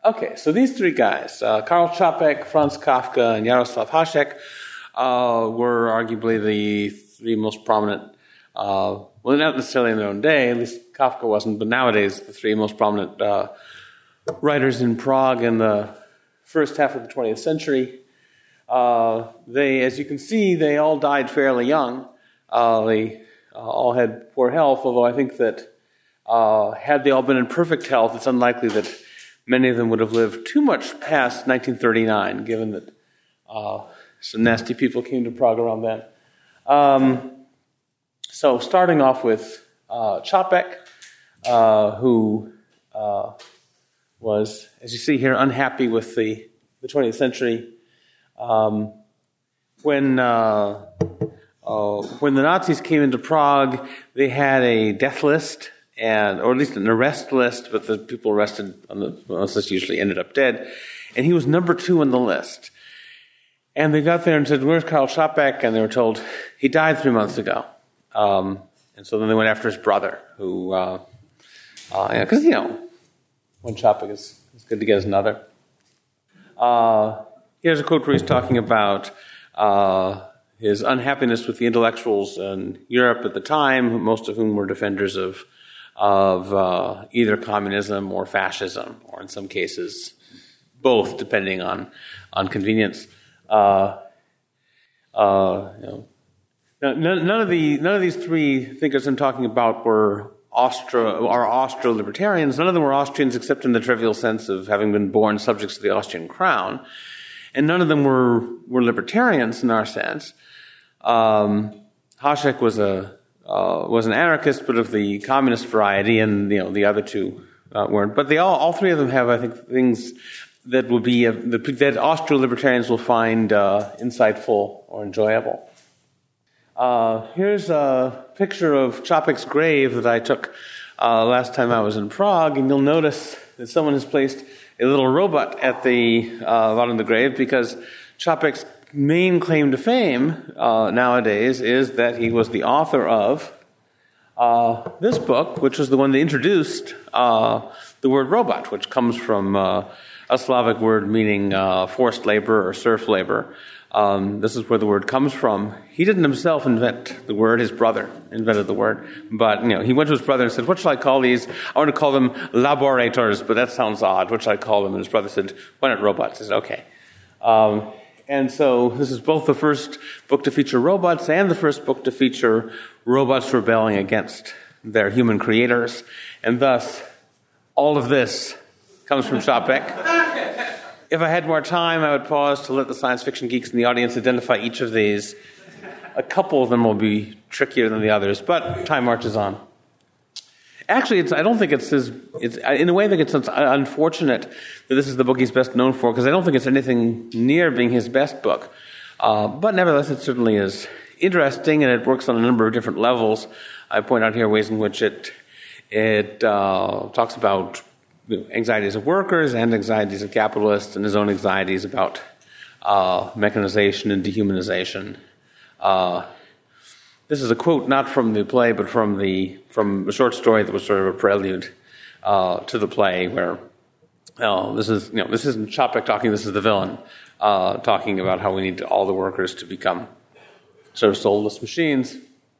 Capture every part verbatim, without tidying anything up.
Okay, so these three guys, uh, Karl Čapek, Franz Kafka, and Jaroslav Hašek, uh, were arguably the three most prominent, uh, well, not necessarily in their own day, at least Kafka wasn't, but nowadays the three most prominent uh, writers in Prague in the first half of the twentieth century. Uh, they, as you can see, they all died fairly young. Uh, they uh, all had poor health, although I think that uh, had they all been in perfect health, it's unlikely that many of them would have lived too much past nineteen thirty-nine, given that uh, some nasty people came to Prague around then. Um, so starting off with uh, Čapek, uh, who uh, was, as you see here, unhappy with the, the twentieth century. Um, when uh, uh, when the Nazis came into Prague, they had a death list, and or at least an arrest list, but the people arrested on the list usually ended up dead. And he was number two on the list. And they got there and said, "Where's Karl Čapek?" And they were told, "He died three months ago." Um, and so then they went after his brother, who, because, uh, uh, yeah, you know, one Čapek is, it's good to get another. Uh, here's a quote where he's talking about uh, his unhappiness with the intellectuals in Europe at the time, most of whom were defenders of of uh, either communism or fascism, or in some cases both, depending on on convenience. Uh, uh, you know, none, none of the none of these three thinkers I'm talking about were Austro are Austro-libertarians. None of them were Austrians, except in the trivial sense of having been born subjects to the Austrian crown, and none of them were were libertarians in our sense. Um, Hašek was a Uh, was an anarchist, but of the communist variety, and you know the other two uh, weren't. But they all, all three of them have, I think, things that will be uh, that Austro-libertarians will find uh, insightful or enjoyable. Uh, here's a picture of Čapek's grave that I took uh, last time I was in Prague, and you'll notice that someone has placed a little robot at the uh, bottom of the grave, because Čapek's main claim to fame uh, nowadays is that he was the author of uh, this book, which was the one that introduced uh, the word robot, which comes from uh, a Slavic word meaning uh, forced labor or serf labor. Um, this is where the word comes from. He didn't himself invent the word; his brother invented the word. But you know, he went to his brother and said, "What shall I call these? I want to call them laborators, but that sounds odd. What shall I call them?" And his brother said, "Why not robots?" He said, "Okay." Um, And so this is both the first book to feature robots and the first book to feature robots rebelling against their human creators. And thus, all of this comes from Čapek. If I had more time, I would pause to let the science fiction geeks in the audience identify each of these. A couple of them will be trickier than the others, but time marches on. Actually, it's, I don't think it's his, it's, in a way I think it's unfortunate that this is the book he's best known for, because I don't think it's anything near being his best book. Uh, but nevertheless, it certainly is interesting, and it works on a number of different levels. I point out here ways in which it, it uh, talks about you know, anxieties of workers and anxieties of capitalists, and his own anxieties about uh, mechanization and dehumanization. Uh, This is a quote not from the play, but from the from a short story that was sort of a prelude uh, to the play, where uh, this is you know this isn't Čapek talking. This is the villain uh, talking about how we need all the workers to become sort of soulless machines.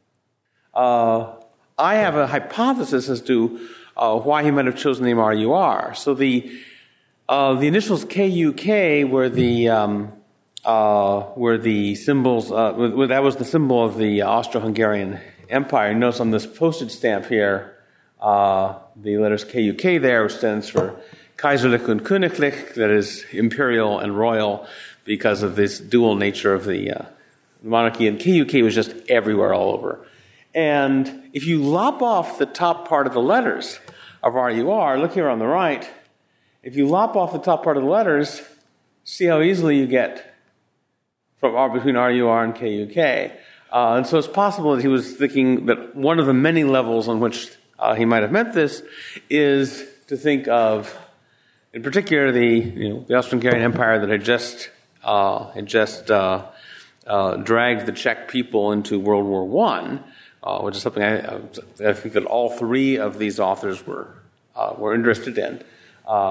Uh, I have a hypothesis as to uh, why he might have chosen the name R U R. So the uh, the initials K U K were the um, Uh, were the symbols, uh, were, that was the symbol of the Austro-Hungarian Empire. Notice on this postage stamp here, uh, the letters K U K there, which stands for Kaiserlich und Königlich, that is imperial and royal, because of this dual nature of the uh, monarchy. And K U K was just everywhere, all over. And if you lop off the top part of the letters of R U R, look here on the right, if you lop off the top part of the letters, see how easily you get from R, between R U R and K U K. Uh, and so it's possible that he was thinking that one of the many levels on which uh, he might have meant this is to think of, in particular, the you know the Austro-Hungarian Empire that had just uh, had just uh, uh, dragged the Czech people into World War One, uh, which is something I, I think that all three of these authors were uh, were interested in. Uh,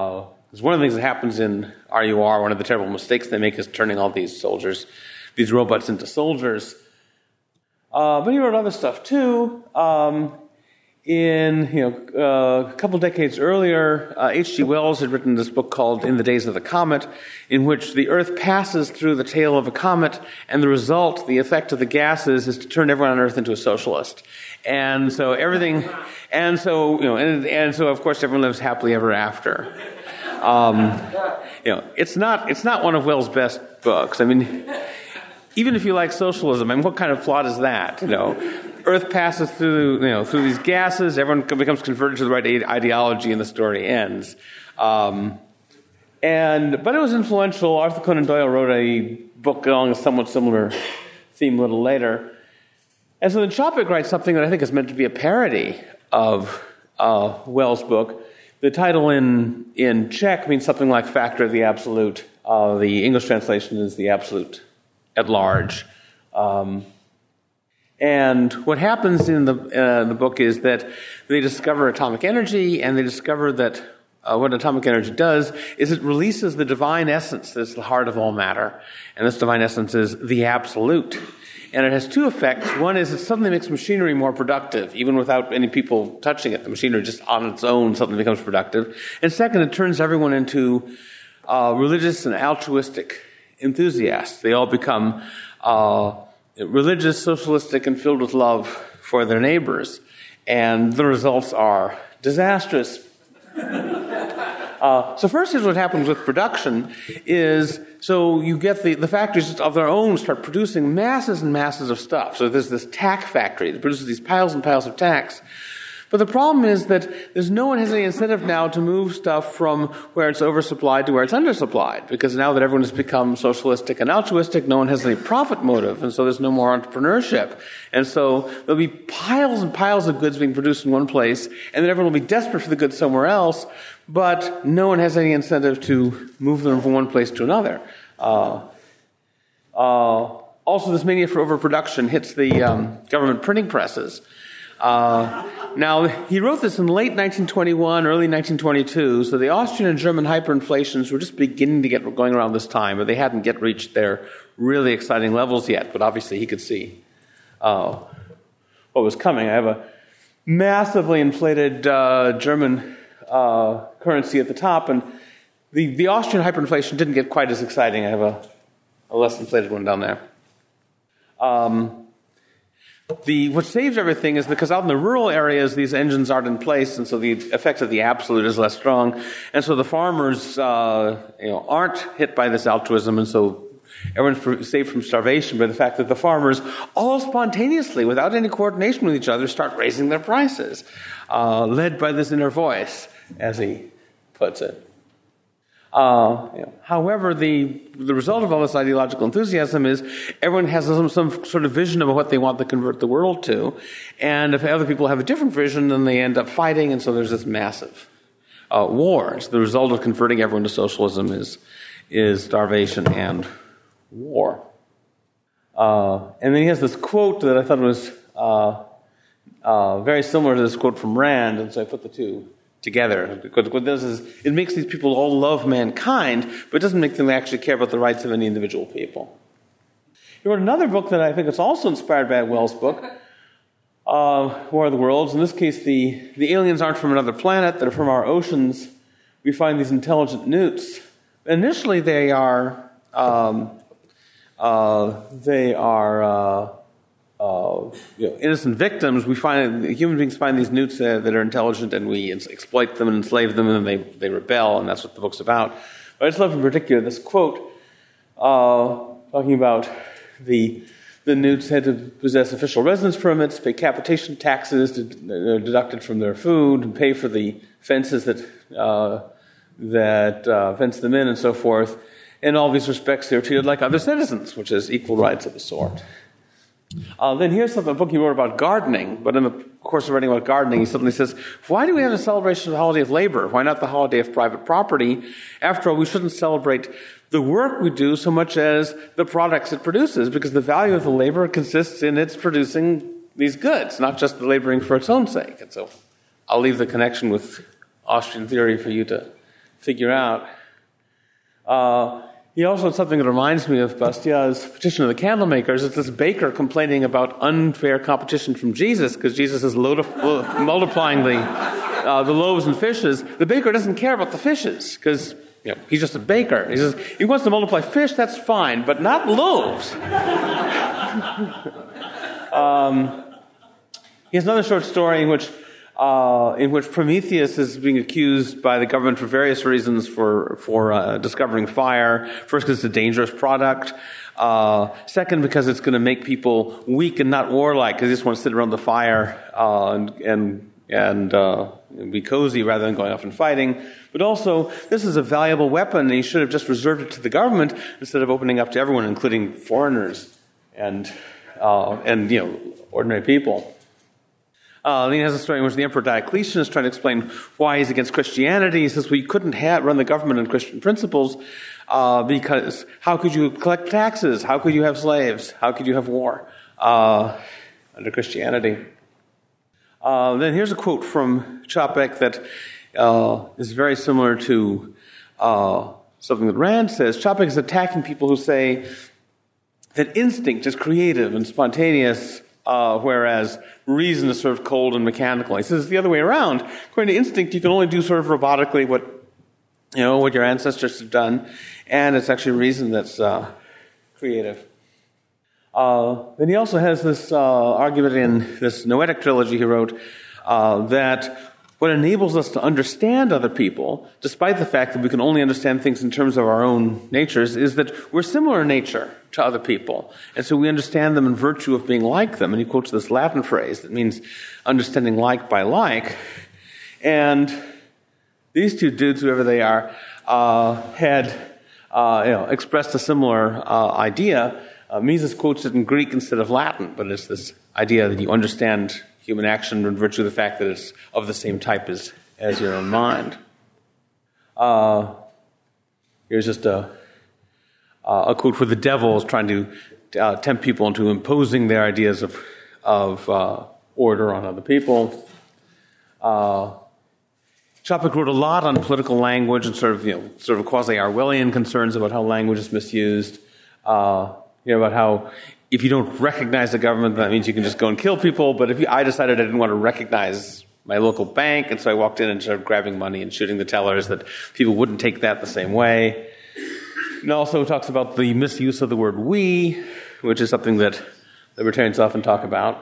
Because one of the things that happens in R U R, one of the terrible mistakes they make is turning all these soldiers, these robots into soldiers. Uh, but he wrote other stuff too. Um, in you know uh, a couple decades earlier, uh, H G Wells had written this book called In the Days of the Comet, in which the Earth passes through the tail of a comet, and the result, the effect of the gases, is to turn everyone on Earth into a socialist. And so everything, and so you know, and, and so of course everyone lives happily ever after. Um, you know, it's not it's not one of Wells' best books. I mean, even if you like socialism, I mean, what kind of plot is that? You know, Earth passes through you know through these gases, everyone becomes converted to the right ideology, and the story ends. Um, and but it was influential. Arthur Conan Doyle wrote a book along a somewhat similar theme a little later. And so then Chopik writes something that I think is meant to be a parody of uh, Wells' book. The title in, in Czech means something like Factor of the Absolute. Uh, the English translation is The Absolute at Large. Um, and what happens in the, uh, the book is that they discover atomic energy, and they discover that uh, what atomic energy does is it releases the divine essence that's the heart of all matter. And this divine essence is the Absolute. And it has two effects. One is it suddenly makes machinery more productive, even without any people touching it. The machinery just on its own suddenly becomes productive. And second, it turns everyone into uh, religious and altruistic enthusiasts. They all become uh, religious, socialistic, and filled with love for their neighbors. And the results are disastrous. Uh, so first is what happens with production is, so you get the, the factories of their own start producing masses and masses of stuff. So there's this tack factory that produces these piles and piles of tacks. But the problem is that there's no one has any incentive now to move stuff from where it's oversupplied to where it's undersupplied. Because now that everyone has become socialistic and altruistic, no one has any profit motive. And so there's no more entrepreneurship. And so there'll be piles and piles of goods being produced in one place, and then everyone will be desperate for the goods somewhere else, but no one has any incentive to move them from one place to another. Uh, uh, also, this mania for overproduction hits the um, government printing presses. Uh, now, he wrote this in late nineteen twenty-one, early nineteen twenty-two, so the Austrian and German hyperinflations were just beginning to get going around this time, but they hadn't yet reached their really exciting levels yet, but obviously he could see uh, what was coming. I have a massively inflated uh, German uh, currency at the top, and the, the Austrian hyperinflation didn't get quite as exciting. I have a, a less inflated one down there. Um... The, what saves everything is because out in the rural areas, these engines aren't in place, and so the effect of the absolute is less strong. And so the farmers uh, you know, aren't hit by this altruism, and so everyone's saved from starvation by the fact that the farmers, all spontaneously, without any coordination with each other, start raising their prices, uh, led by this inner voice, as he puts it. Uh, you know, however, the the result of all this ideological enthusiasm is everyone has some, some sort of vision of what they want to convert the world to, and if other people have a different vision, then they end up fighting, and so there's this massive uh, war. So the result of converting everyone to socialism is is starvation and war. Uh, and then he has this quote that I thought was uh, uh, very similar to this quote from Rand, and so I put the two together. Because what it does is it makes these people all love mankind, but it doesn't make them actually care about the rights of any individual people. He wrote another book that I think is also inspired by a Wells book, uh, War of the Worlds. In this case, the, the aliens aren't from another planet, they're from our oceans. We find these intelligent newts. Initially, they are um, uh, they are uh, Uh, you know, innocent victims. We find human beings find these newts uh, that are intelligent, and we exploit them and enslave them, and then they, they rebel, and that's what the book's about. But I just love in particular this quote uh, talking about the the newts had to possess official residence permits, pay capitation taxes to, uh, deducted from their food, and pay for the fences that uh, that uh, fence them in, and so forth. In all these respects, they are treated like other citizens, which is equal rights of the sort. Uh, then here's something, a book he wrote about gardening, but in the course of writing about gardening, he suddenly says, why do we have a celebration of the holiday of labor? Why not the holiday of private property? After all, we shouldn't celebrate the work we do so much as the products it produces, because the value of the labor consists in its producing these goods, not just the laboring for its own sake. And so I'll leave the connection with Austrian theory for you to figure out. Uh, he also had something that reminds me of Bastiat's Petition of the Candlemakers. It's this baker complaining about unfair competition from Jesus because Jesus is load of, uh, multiplying the uh, the loaves and fishes. The baker doesn't care about the fishes because you know, he's just a baker. He says he wants to multiply fish, that's fine, but not loaves. um, he has another short story in which Uh, in which Prometheus is being accused by the government for various reasons for for uh, discovering fire. First, because it's a dangerous product. Uh, second, because it's going to make people weak and not warlike, because they just want to sit around the fire uh, and and, and uh, be cozy rather than going off and fighting. But also, this is a valuable weapon, and he should have just reserved it to the government instead of opening up to everyone, including foreigners and uh, and you know ordinary people. Uh, then he has a story in which the Emperor Diocletian is trying to explain why he's against Christianity. He says, well, you couldn't have, run the government on Christian principles uh, because how could you collect taxes? How could you have slaves? How could you have war uh, under Christianity? Uh, then here's a quote from Čapek that uh, is very similar to uh, something that Rand says. Čapek is attacking people who say that instinct is creative and spontaneous, Uh, whereas reason is sort of cold and mechanical. He says it's the other way around. According to instinct, you can only do sort of robotically what you know what your ancestors have done, and it's actually reason that's uh, creative. Uh, then he also has this uh, argument in this Noetic trilogy he wrote uh, that what enables us to understand other people, despite the fact that we can only understand things in terms of our own natures, is that we're similar in nature to other people. And so we understand them in virtue of being like them. And he quotes this Latin phrase that means understanding like by like. And these two dudes, whoever they are, uh, had uh, you know, expressed a similar uh, idea. Uh, Mises quotes it in Greek instead of Latin, but it's this idea that you understand human action in virtue of the fact that it's of the same type as, as your own mind. Uh, here's just a, uh, a quote where the devil is trying to uh, tempt people into imposing their ideas of, of uh, order on other people. Uh, Čapek wrote a lot on political language and sort of, you know, sort of quasi-Orwellian concerns about how language is misused. Uh, you know, about how if you don't recognize the government, that means you can just go and kill people. But if you, I decided I didn't want to recognize my local bank, and so I walked in and started grabbing money and shooting the tellers, that people wouldn't take that the same way. And also talks about the misuse of the word we, which is something that libertarians often talk about.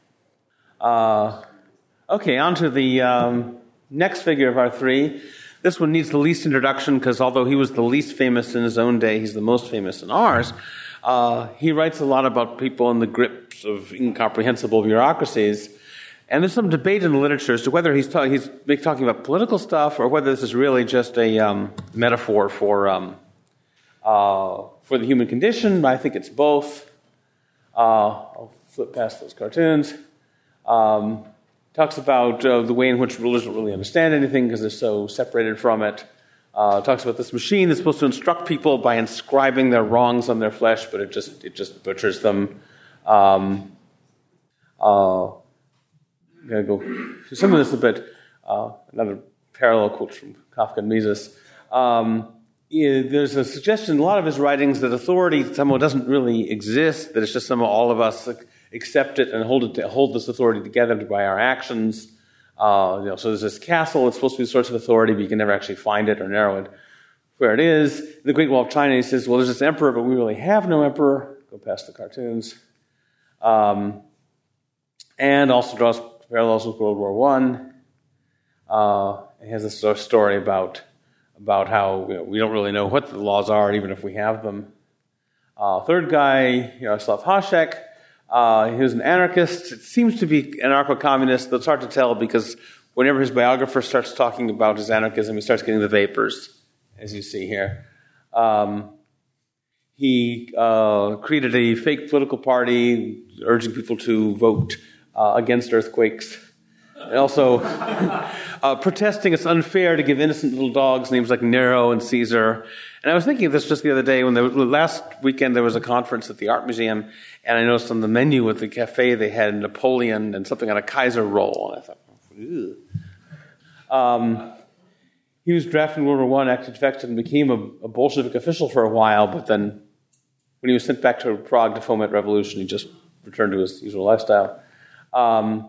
Uh, okay, on to the um, next figure of our three. This one needs the least introduction because although he was the least famous in his own day, he's the most famous in ours. Uh, he writes a lot about people in the grips of incomprehensible bureaucracies. And there's some debate in the literature as to whether he's, ta- he's talking about political stuff or whether this is really just a um, metaphor for um, uh, for the human condition. I think it's both. Uh, I'll flip past those cartoons. Um, talks about uh, the way in which rulers don't really understand anything because they're so separated from it. Uh, talks about this machine that's supposed to instruct people by inscribing their wrongs on their flesh, but it just it just butchers them. Um, uh, I'm going to go through some of this a bit. Uh, another parallel quote from Kafka and Mises. Um, yeah, there's a suggestion in a lot of his writings that authority somehow doesn't really exist, that it's just somehow all of us accept it and hold it to, hold this authority together by our actions. Uh, you know, so there's this castle, it's supposed to be a source of authority, but you can never actually find it or narrow it where it is. The Great Wall of China, he says, well, there's this emperor, but we really have no emperor. Go past the cartoons. Um, and also draws parallels with World War One. Uh, he has this sort of story about about how you know, we don't really know what the laws are, even if we have them. Uh, third guy, Jaroslav Hašek. Uh, he was an anarchist. It seems to be anarcho-communist, though it's hard to tell because whenever his biographer starts talking about his anarchism, he starts getting the vapors, as you see here. Um, he uh, created a fake political party urging people to vote uh, against earthquakes. And also uh, protesting it's unfair to give innocent little dogs names like Nero and Caesar. And I was thinking of this just the other day when there was, last weekend there was a conference at the Art Museum, and I noticed on the menu at the cafe they had Napoleon and something on a Kaiser roll, and I thought, ew. Um, he was drafted in World War One, acted infected, and became a, a Bolshevik official for a while, but then when he was sent back to Prague to foment revolution, he just returned to his usual lifestyle. Um,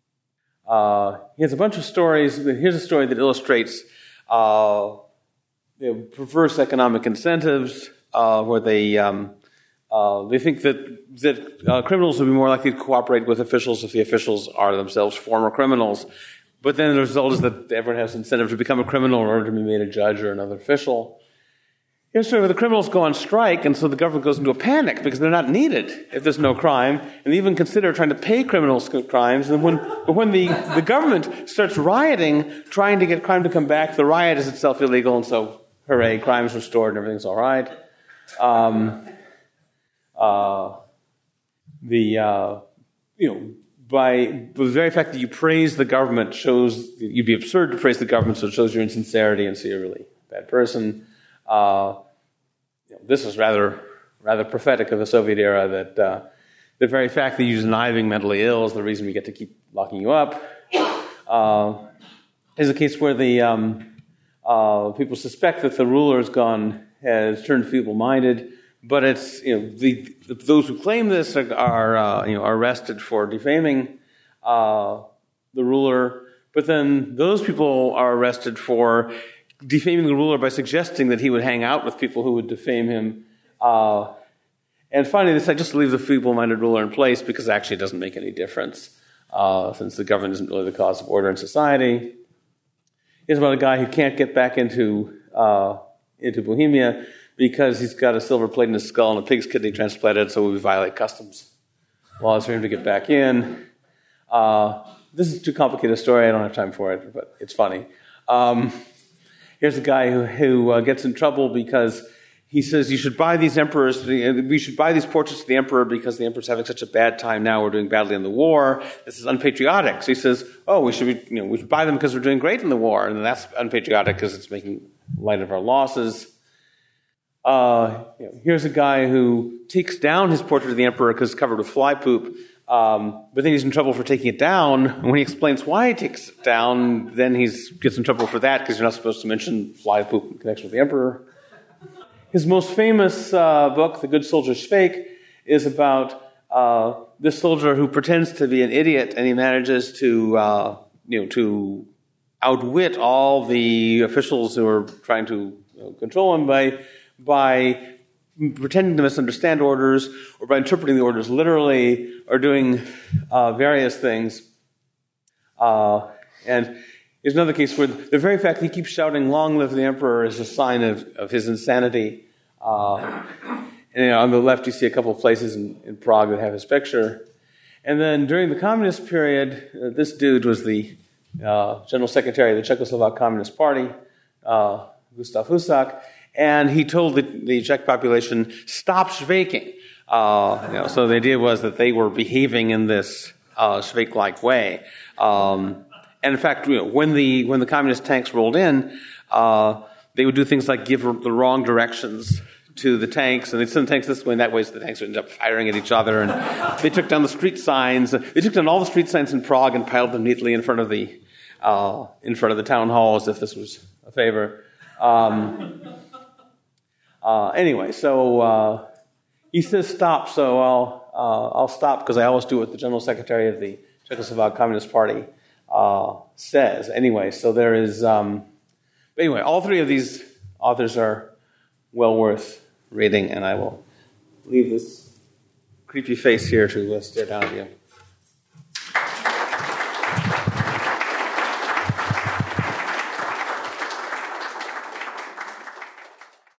uh, he has a bunch of stories. Here's a story that illustrates uh, you know, perverse economic incentives, uh, where they um, uh, they think that that uh, criminals would be more likely to cooperate with officials if the officials are themselves former criminals. But then the result is that everyone has incentive to become a criminal in order to be made a judge or another official. Here's a story where the criminals go on strike, and so the government goes into a panic because they're not needed if there's no crime, and they even consider trying to pay criminals for crimes. And when, but when the, the government starts rioting, trying to get crime to come back, the riot is itself illegal, and so, hooray, crime is restored and everything's all right. Um, uh, the, uh, you know, by the very fact that you praise the government shows, you'd be absurd to praise the government, so it shows your insincerity, and so you're a really bad person. Uh, you know, this is rather rather prophetic of the Soviet era, that uh, the very fact that you deny being mentally ill is the reason we get to keep locking you up. Uh, is a case where the um, uh, people suspect that the ruler has gone has turned feeble-minded, but it's you know the those who claim this are, are uh, you know are arrested for defaming uh, the ruler, but then those people are arrested for defaming the ruler by suggesting that he would hang out with people who would defame him. Uh, and finally, they decide just to leave the feeble-minded ruler in place because actually it doesn't make any difference uh, since the government isn't really the cause of order in society. Here's about a guy who can't get back into uh, into Bohemia because he's got a silver plate in his skull and a pig's kidney transplanted, so we violate customs laws for him to get back in. Uh, this is too complicated a story. I don't have time for it, but it's funny. Um, Here's a guy who, who uh, gets in trouble because he says you should buy these emperors, we should buy these portraits of the emperor because the emperor's having such a bad time now, we're doing badly in the war. This is unpatriotic. So he says, oh, we should be, you know, we should buy them because we're doing great in the war, and that's unpatriotic because it's making light of our losses. Uh, you know, here's a guy who takes down his portrait of the emperor because it's covered with fly poop. Um, but then he's in trouble for taking it down. And when he explains why he takes it down, then he gets in trouble for that because you're not supposed to mention fly poop in connection with the emperor. His most famous uh, book, The Good Soldier's Fake, is about uh, this soldier who pretends to be an idiot, and he manages to, uh, you know, to outwit all the officials who are trying to you know, control him by by. pretending to misunderstand orders, or by interpreting the orders literally, or doing uh, various things. Uh, and there's another case where the very fact that he keeps shouting, "Long live the emperor," is a sign of, of his insanity. Uh, and you know, on the left, you see a couple of places in, in Prague that have his picture. And then during the communist period, uh, this dude was the uh, general secretary of the Czechoslovak Communist Party, uh, Gustav Husak. And he told the, the Czech population, stop shveiking. Uh, you know, so the idea was that they were behaving in this uh, shveik-like way. Um, and in fact, you know, when the when the communist tanks rolled in, uh, they would do things like give the wrong directions to the tanks, and they'd send the tanks this way and that way, so the tanks would end up firing at each other. And they took down the street signs. They took down all the street signs in Prague and piled them neatly in front of the uh, in front of the town hall as if this was a favor. Um, Uh, anyway, so uh, he says stop, so I'll uh, I'll stop because I always do what the General Secretary of the Czechoslovak Communist Party uh, says. Anyway, so there is. Um, but anyway, all three of these authors are well worth reading, and I will leave this creepy face here to uh, stare down at you.